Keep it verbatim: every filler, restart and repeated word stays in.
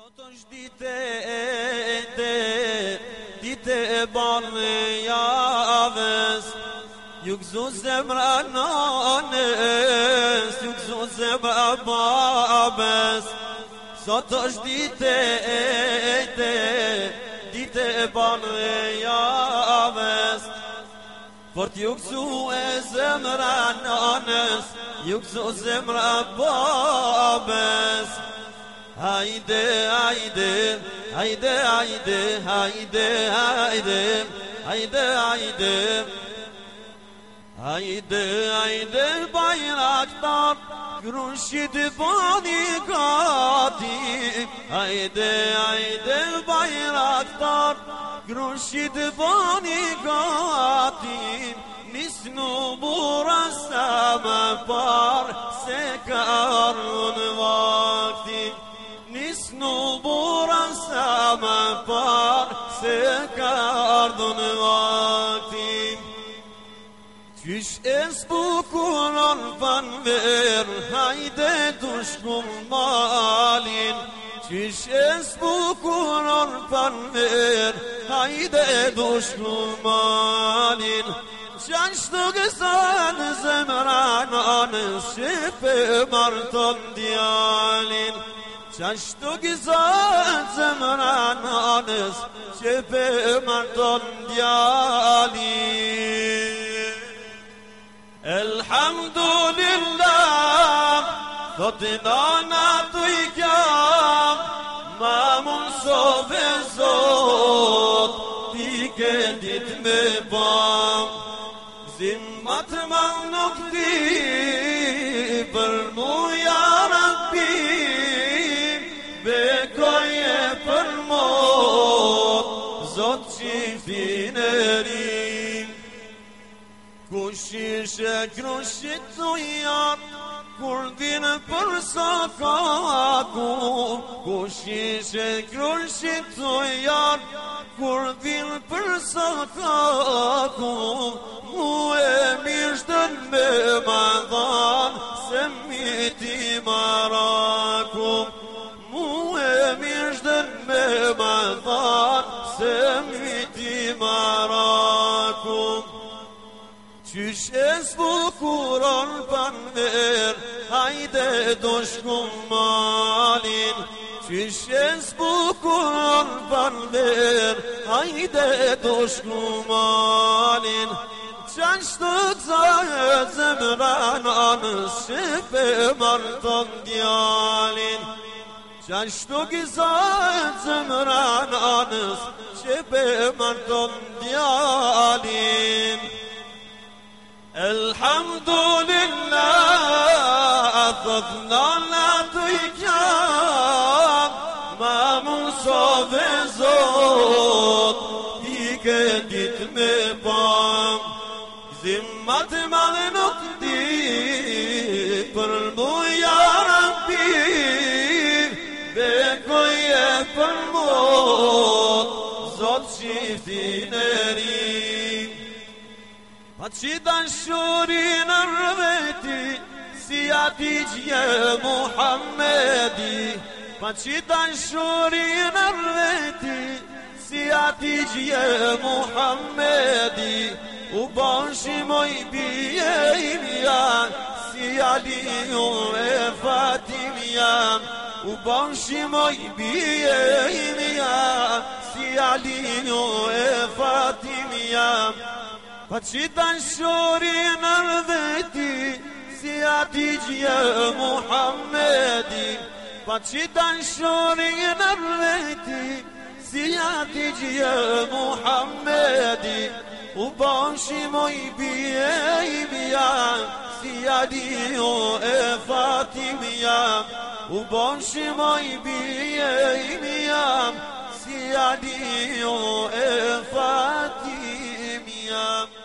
Sot është dite e te, dite e banë javës, ju gëzu zemra nanës, ju gëzu zemra babës. Sot është dite e te, dite e banë javës, por t'ju gëzu e zemra nanës, ju gëzu zemra babës. Haydi haydi haydi haydi haydi haydi haydi haydi haydi haydi bayraktar Kürşid bani gati haydi haydi bayraktar Kürşid bani gati nisnu burasa par se karun vakti Nisnu burasa par se kardun vakti Çüş es bukuran van ver hayde duşkum malin Çüş es bukuran van ver hayde duşkum malin Şanştı güzel zemran anı şefe marton diyalin Şaştı güzel zemran anız şefe marton diyali Elhamdülillah Tadinana duykam Mamun sofe zot Dike ditme bam Zimmat mağnuk di Birmu ya Rabbi Bekoje për mot, zot qiftin e rim Kush ishe krushit të janë, kur dhinë për sakaku Kush ishe krushit të janë, kur dhinë për sakaku Mu e mishtën me madhan, se miti maraku Mishdën me madhan se miti marakum Qysh es bukuron panver hajde doshkum malin Qysh es bukuron panver hajde doshkum malin Qashtu t'zahët zemran anës shefe marton djalin Qashtu gizat zemran anës Shepe marton djalin Elhamdulillah Thëthna të i kjam Ma musove zot I ke dit me pam Zimmat madhe nuk di Për muja Rabbi Bekoje për mot, zot qiftin e rim Pa që dashurin në rëveti, si ati gjë Muhammedi Pa që dashurin në rëveti, si ati gjë Muhammedi U bashimoj bije imja, si Aliu e Fatimja U bashimoj bije imja, si Aliu e Fatimja Pa që dashurin në rëveti, si ati gjë Muhammedi Pa që dashurin në rëveti, si ati gjë Muhammedi U bashimoj bije imja, si Aliu e Fatimja U bashimoj bije imja, si Aliu e Fatimja